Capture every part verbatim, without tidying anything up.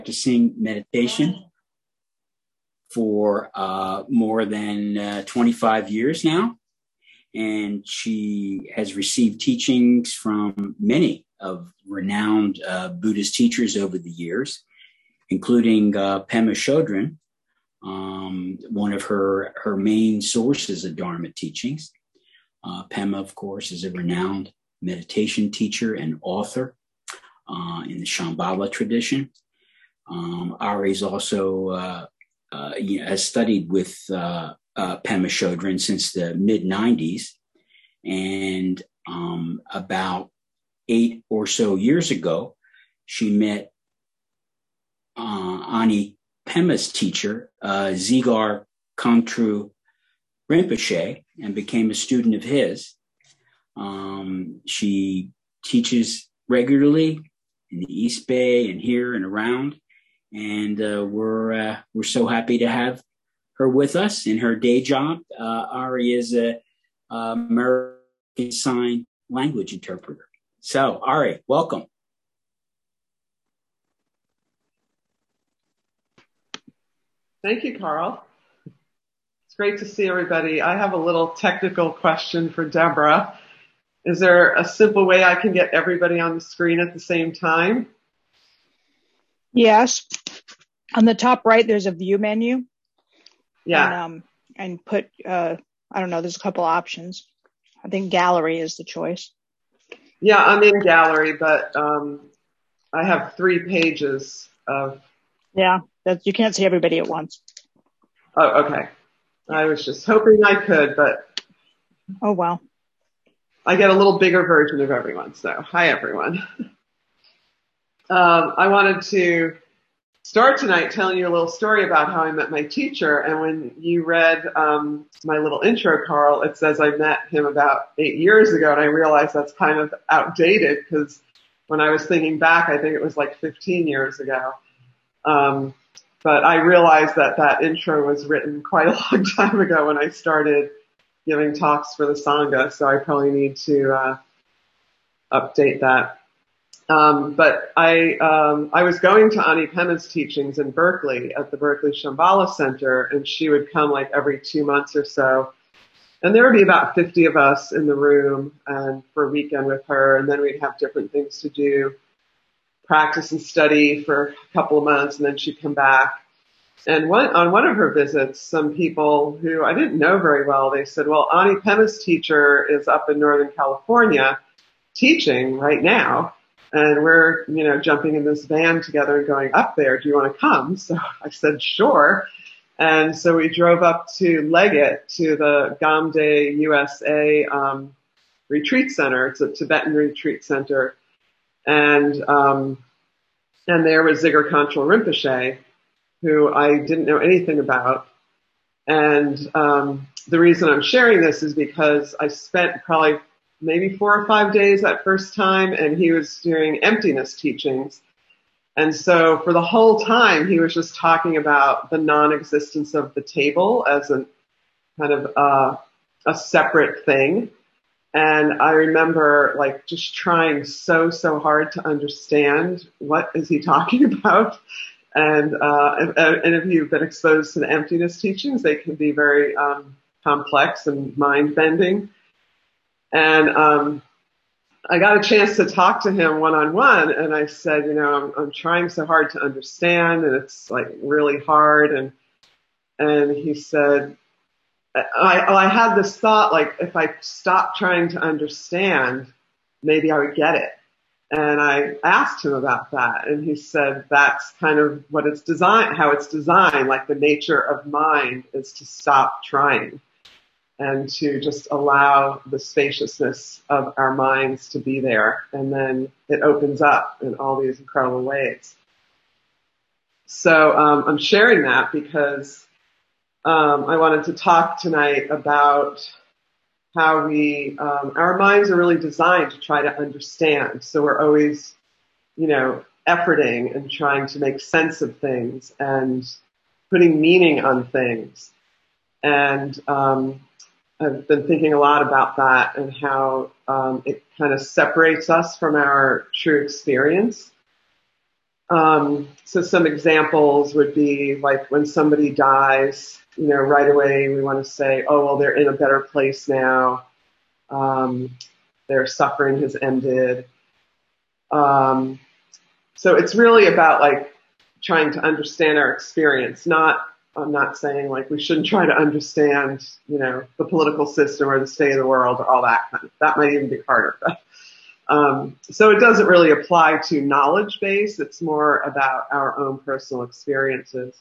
practicing meditation for uh, more than uh, twenty-five years now. And she has received teachings from many of renowned uh, Buddhist teachers over the years, including uh, Pema Chodron, um, one of her, her main sources of Dharma teachings. Uh, Pema, of course, is a renowned meditation teacher and author uh, in the Shambhala tradition. Um, Ari's also uh, uh, you know, has studied with uh, uh, Pema Chodron since the mid nineties, and um, about eight or so years ago, she met uh, Ani Pema's teacher, uh, Dzigar Kongtrul Rinpoche, and became a student of his. Um, she teaches regularly in the East Bay and here and around, and uh, we're uh, we're so happy to have her with us in her day job. Uh, Ari is a, a American Sign Language interpreter. So, Ari, welcome. Thank you, Carl. It's great to see everybody. I have a little technical question for Deborah. Is there a simple way I can get everybody on the screen at the same time? Yes. On the top right, there's a view menu. Yeah. And, um, and put, uh, I don't know, there's a couple options. I think gallery is the choice. Yeah, I'm in gallery, but um, I have three pages of... Yeah, that you can't see everybody at once. Oh, okay. I was just hoping I could, but... Oh, wow. I get a little bigger version of everyone, so hi, everyone. um, I wanted to start tonight telling you a little story about how I met my teacher, and when you read um, my little intro, Carl, it says I met him about eight years ago, and I realized that's kind of outdated, because when I was thinking back, I think it was like fifteen years ago. Um, but I realized that that intro was written quite a long time ago when I started giving talks for the Sangha, so I probably need to uh, update that. Um, but I um, I was going to Ani Pema's teachings in Berkeley at the Berkeley Shambhala Center, and she would come like every two months or so. And there would be about fifty of us in the room and for a weekend with her, and then we'd have different things to do, practice and study for a couple of months, and then she'd come back. And one, on one of her visits, some people who I didn't know very well, they said, well, Ani Pema's teacher is up in Northern California teaching right now. And we're, you know, jumping in this van together and going up there. Do you want to come? So I said, sure. And so we drove up to Leggett, to the Gamde U S A um, retreat center. It's a Tibetan retreat center. And, um, and there was Dzigar Kongtrul Rinpoche, who I didn't know anything about. And um, the reason I'm sharing this is because I spent probably maybe four or five days that first time, and he was doing emptiness teachings. And so for the whole time, he was just talking about the non-existence of the table as a kind of uh, a separate thing. And I remember like just trying so, so hard to understand what is he talking about. And, uh, and, and if you've been exposed to the emptiness teachings, they can be very, um, complex and mind-bending. And, um, I got a chance to talk to him one-on-one, and I said, you know, I'm, I'm trying so hard to understand, and it's like really hard. And, and he said, I, I had this thought, like, if I stopped trying to understand, maybe I would get it. And I asked him about that, and he said that's kind of what it's designed, how it's designed, like the nature of mind is to stop trying and to just allow the spaciousness of our minds to be there, and then it opens up in all these incredible ways. So um, I'm sharing that because um, I wanted to talk tonight about how we, um, our minds are really designed to try to understand. So we're always, you know, efforting and trying to make sense of things and putting meaning on things. And um, I've been thinking a lot about that and how um, it kind of separates us from our true experience. Um, so some examples would be like when somebody dies, you know, right away we want to say, oh, well, they're in a better place now. Um, their suffering has ended. Um, so it's really about like trying to understand our experience. Not, I'm not saying like we shouldn't try to understand, you know, the political system or the state of the world or all that kind of, that might even be harder. But, um, so it doesn't really apply to knowledge base. It's more about our own personal experiences.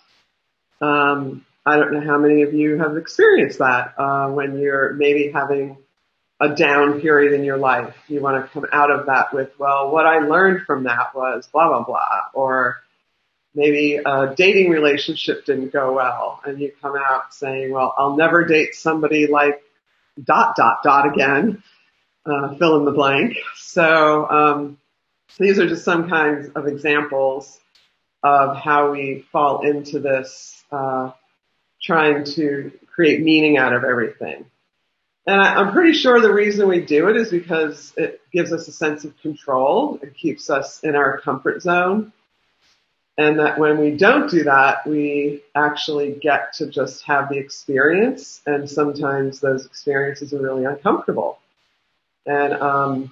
Um, I don't know how many of you have experienced that, uh, when you're maybe having a down period in your life. You want to come out of that with, well, what I learned from that was blah, blah, blah. Or maybe a dating relationship didn't go well and you come out saying, well, I'll never date somebody like dot, dot, dot again, uh, fill in the blank. So, um, these are just some kinds of examples of how we fall into this, uh, trying to create meaning out of everything. And I, I'm pretty sure the reason we do it is because it gives us a sense of control. It keeps us in our comfort zone. And that when we don't do that, we actually get to just have the experience. And sometimes those experiences are really uncomfortable. And um,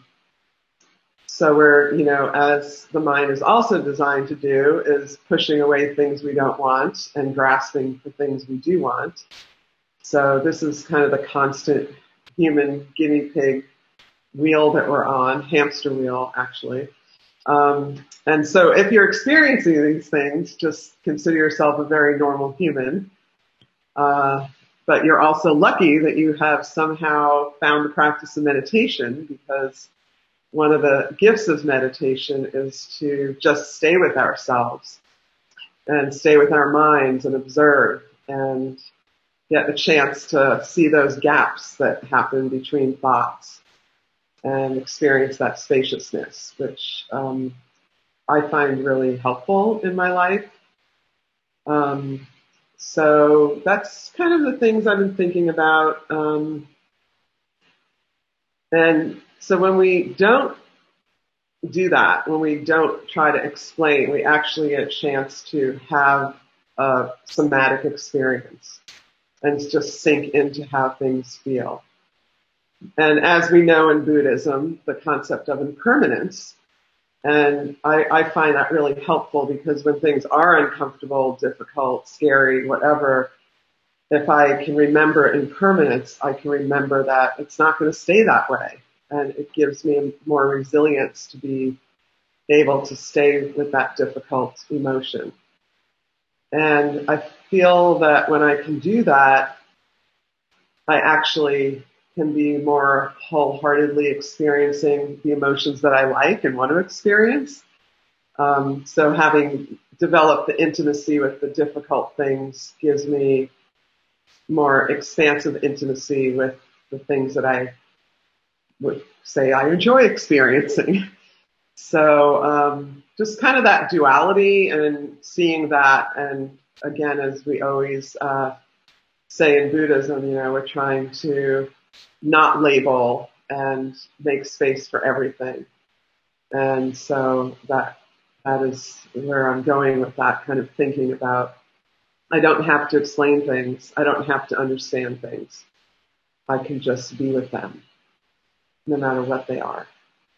so we're, you know, as the mind is also designed to do, is pushing away things we don't want and grasping for things we do want. So this is kind of the constant human guinea pig wheel that we're on, hamster wheel, actually. Um, and so if you're experiencing these things, just consider yourself a very normal human. Uh, but you're also lucky that you have somehow found the practice of meditation, because one of the gifts of meditation is to just stay with ourselves and stay with our minds and observe and get a chance to see those gaps that happen between thoughts and experience that spaciousness, which um, I find really helpful in my life. Um, so that's kind of the things I've been thinking about. Um, and so when we don't do that, when we don't try to explain, we actually get a chance to have a somatic experience and just sink into how things feel. And as we know in Buddhism, the concept of impermanence, and I, I find that really helpful, because when things are uncomfortable, difficult, scary, whatever, if I can remember impermanence, I can remember that it's not going to stay that way. And it gives me more resilience to be able to stay with that difficult emotion. And I feel that when I can do that, I actually can be more wholeheartedly experiencing the emotions that I like and want to experience. Um, so having developed the intimacy with the difficult things gives me more expansive intimacy with the things that I would say I enjoy experiencing. So um, just kind of that duality and seeing that. And again, as we always uh, say in Buddhism, you know, we're trying to not label and make space for everything. And so that that is where I'm going with that kind of thinking about, I don't have to explain things. I don't have to understand things. I can just be with them, no matter what they are.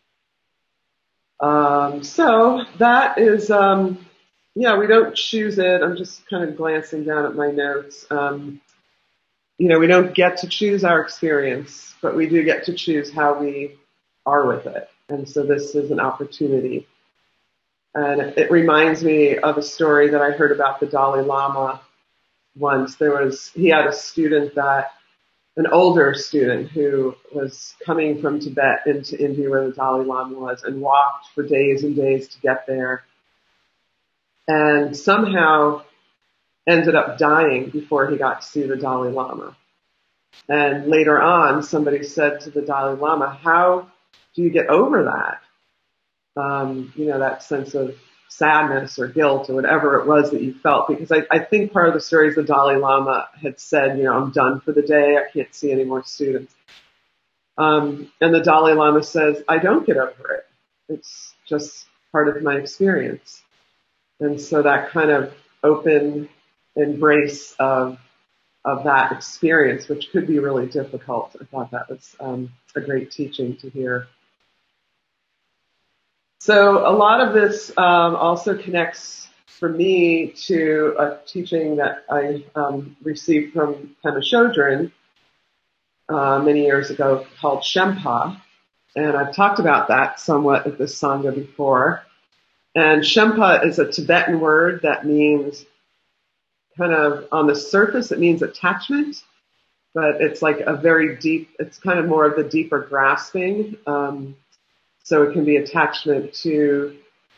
Um, so that is, um, yeah, we don't choose it. I'm just kind of glancing down at my notes. Um, you know, we don't get to choose our experience, but we do get to choose how we are with it. And so this is an opportunity. And it reminds me of a story that I heard about the Dalai Lama once. There was, he had a student that, an older student who was coming from Tibet into India where the Dalai Lama was, and walked for days and days to get there. And somehow ended up dying before he got to see the Dalai Lama. And later on, somebody said to the Dalai Lama, how do you get over that? Um, you know, that sense of sadness or guilt or whatever it was that you felt. Because I, I think part of the story is the Dalai Lama had said, you know, I'm done for the day. I can't see any more students. Um, and the Dalai Lama says, I don't get over it. It's just part of my experience. And so that kind of open embrace of of that experience, which could be really difficult. I thought that was um, a great teaching to hear. So a lot of this um, also connects for me to a teaching that I um, received from Pema Chodron uh, many years ago called Shempa. And I've talked about that somewhat at this Sangha before. And Shempa is a Tibetan word that means kind of on the surface, it means attachment, but it's like a very deep, it's kind of more of the deeper grasping. Um, so it can be attachment to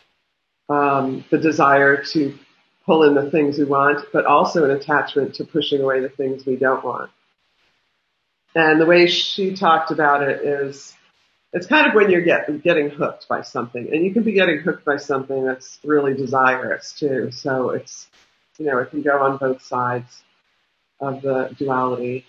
um, the desire to pull in the things we want, but also an attachment to pushing away the things we don't want. And the way she talked about it is, it's kind of when you're get, getting hooked by something, and you can be getting hooked by something that's really desirous too. So it's, you know, it can go on both sides of the duality.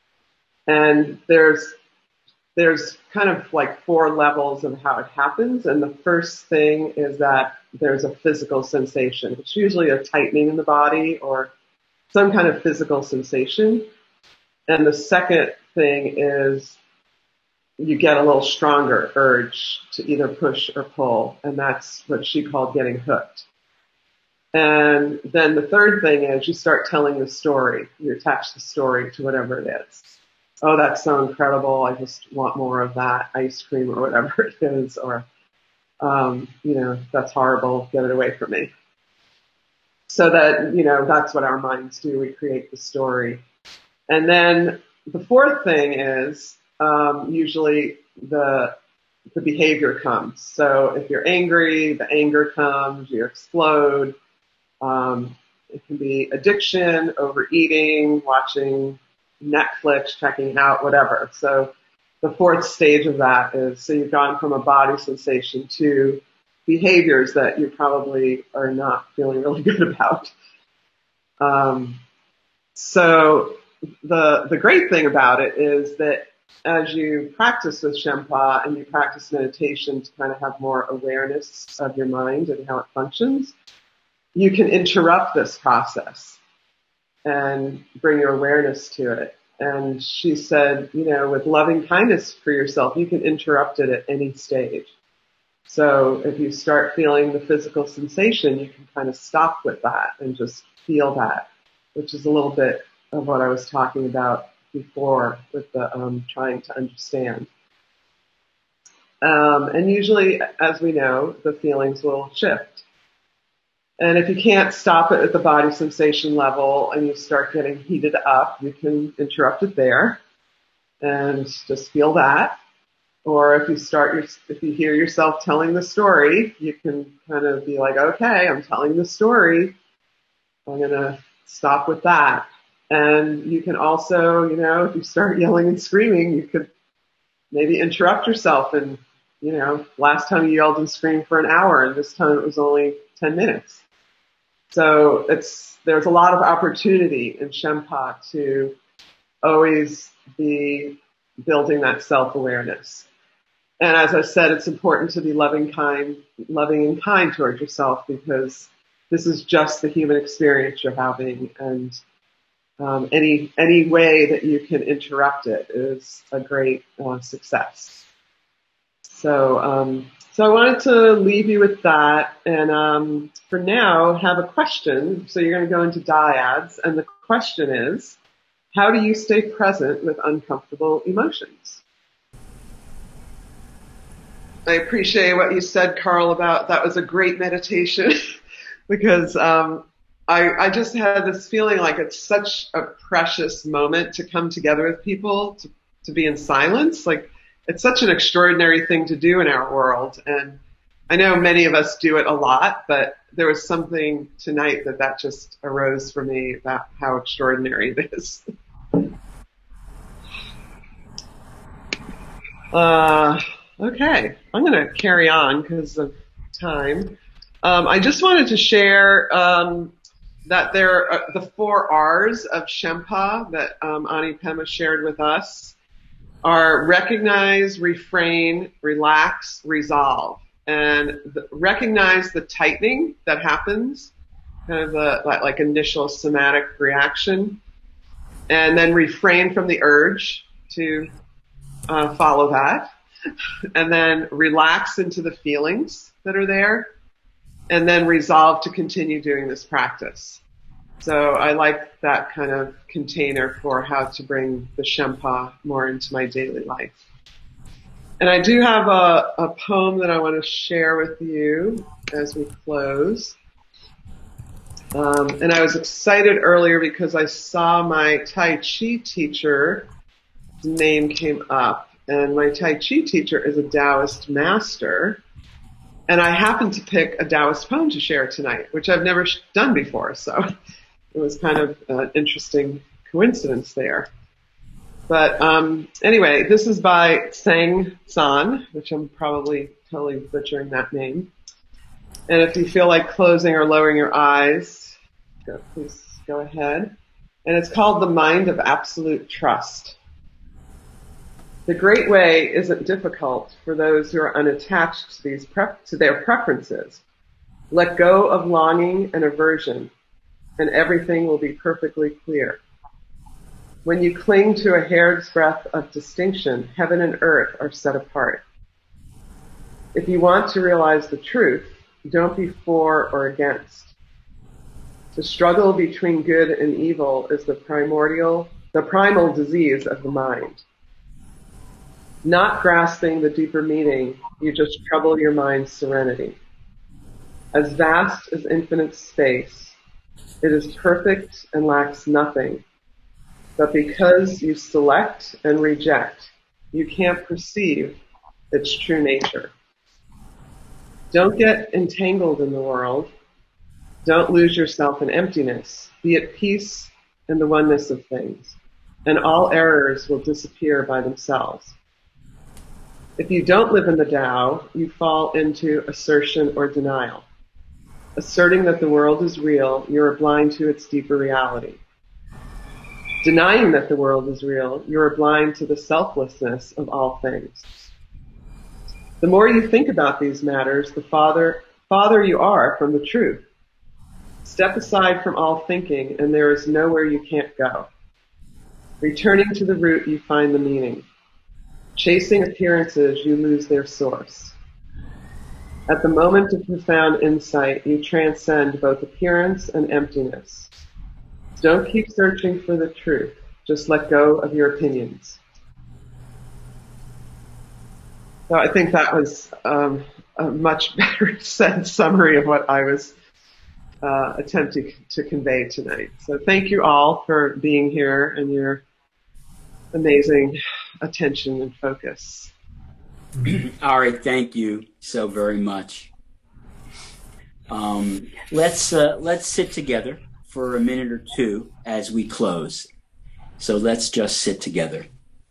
And there's, there's kind of like four levels of how it happens. And the first thing is that there's a physical sensation. It's usually a tightening in the body or some kind of physical sensation. And the second thing is you get a little stronger urge to either push or pull. And that's what she called getting hooked. And then the third thing is you start telling the story. You attach the story to whatever it is. Oh, that's so incredible. I just want more of that ice cream or whatever it is. Or, um, you know, that's horrible. Get it away from me. So that, you know, that's what our minds do. We create the story. And then the fourth thing is um, usually the the behavior comes. So if you're angry, the anger comes, you explode. Um, it can be addiction, overeating, watching Netflix, checking out, whatever. So the fourth stage of that is, so you've gone from a body sensation to behaviors that you probably are not feeling really good about. Um, so the the great thing about it is that as you practice with Shempa and you practice meditation to kind of have more awareness of your mind and how it functions, you can interrupt this process and bring your awareness to it. And she said, you know, with loving kindness for yourself, you can interrupt it at any stage. So if you start feeling the physical sensation, you can kind of stop with that and just feel that, which is a little bit of what I was talking about before with the um, trying to understand. Um, and usually, as we know, the feelings will shift. And if you can't stop it at the body sensation level and you start getting heated up, you can interrupt it there and just feel that. Or if you start, your, if you hear yourself telling the story, you can kind of be like, okay, I'm telling the story. I'm going to stop with that. And you can also, you know, if you start yelling and screaming, you could maybe interrupt yourself. And, you know, last time you yelled and screamed for an hour, and this time it was only ten minutes. So it's, there's a lot of opportunity in Shempa to always be building that self-awareness. And as I said, it's important to be loving, kind, loving and kind towards yourself, because this is just the human experience you're having, and um, any any way that you can interrupt it is a great uh, success. So, um, so I wanted to leave you with that, and um, for now, have a question. So you're going to go into dyads, and the question is, how do you stay present with uncomfortable emotions? I appreciate what you said, Carl, about that was a great meditation because um, I, I just had this feeling like it's such a precious moment to come together with people, to, to be in silence. Like, it's such an extraordinary thing to do in our world. And I know many of us do it a lot, but there was something tonight that that just arose for me about how extraordinary it is. Uh, okay, I'm going to carry on because of time. Um, I just wanted to share um, that there are the four R's of Shempa that um, Ani Pema shared with us are recognize, refrain, relax, resolve. and the, recognize the tightening that happens, kind of a, like, like initial somatic reaction, and then refrain from the urge to uh, follow that, and then relax into the feelings that are there, and then resolve to continue doing this practice. So I like that kind of container for how to bring the Shempa more into my daily life. And I do have a, a poem that I want to share with you as we close. Um, and I was excited earlier because I saw my Tai Chi teacher's name came up. And my Tai Chi teacher is a Taoist master. And I happened to pick a Taoist poem to share tonight, which I've never done before. So it was kind of an interesting coincidence there. But um, anyway, this is by Tseng San, which I'm probably totally butchering that name. And if you feel like closing or lowering your eyes, go, please go ahead. And it's called The Mind of Absolute Trust. The great way isn't difficult for those who are unattached to these pref- to their preferences. Let go of longing and aversion, and everything will be perfectly clear. When you cling to a hair's breadth of distinction, heaven and earth are set apart. If you want to realize the truth, don't be for or against. The struggle between good and evil is the primordial, the primal disease of the mind. Not grasping the deeper meaning, you just trouble your mind's serenity. As vast as infinite space, it is perfect and lacks nothing. But because you select and reject, you can't perceive its true nature. Don't get entangled in the world. Don't lose yourself in emptiness. Be at peace in the oneness of things, and all errors will disappear by themselves. If you don't live in the Tao, you fall into assertion or denial. Asserting that the world is real, you are blind to its deeper reality. Denying that the world is real, you are blind to the selflessness of all things. The more you think about these matters, the farther, farther you are from the truth. Step aside from all thinking, and there is nowhere you can't go. Returning to the root, you find the meaning. Chasing appearances, you lose their source. At the moment of profound insight, you transcend both appearance and emptiness. Don't keep searching for the truth. Just let go of your opinions. So I think that was um, a much better said summary of what I was uh, attempting to convey tonight. So thank you all for being here and your amazing attention and focus. All right, thank you so very much. Um, let's uh, let's sit together for a minute or two as we close. So let's just sit together.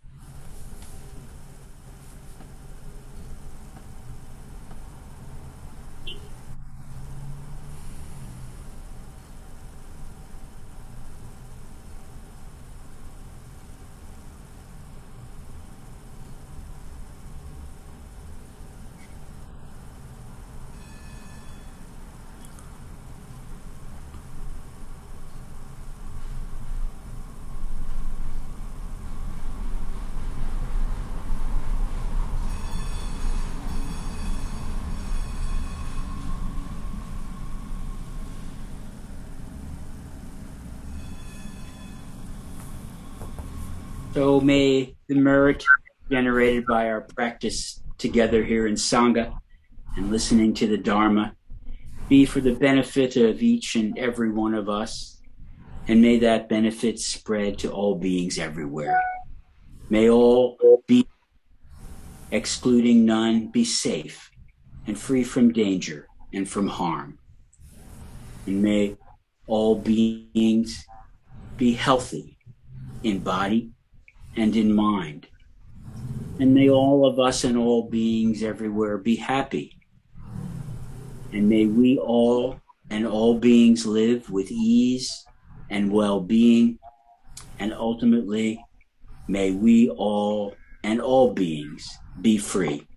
So may the merit generated by our practice together here in Sangha and listening to the Dharma be for the benefit of each and every one of us, and may that benefit spread to all beings everywhere. May all be, excluding none, be safe and free from danger and from harm. And may all beings be healthy in body and in mind. And may all of us and all beings everywhere be happy. And may we all and all beings live with ease and well-being. And ultimately, may we all and all beings be free.